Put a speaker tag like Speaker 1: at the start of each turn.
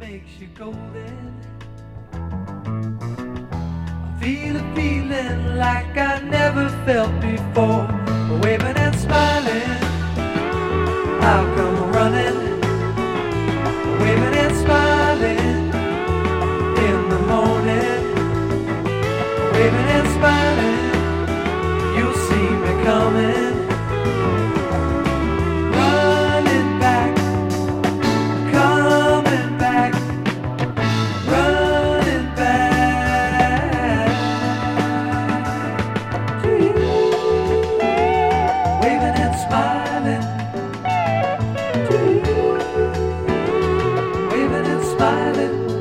Speaker 1: makes you golden. I feel a feeling like I never felt before. Waving and smiling, I'll come running. Waving and smiling in the morning. Waving and smiling, you'll see me coming. Running back, coming back, running back to you. Waving and smiling to you. Waving and smiling.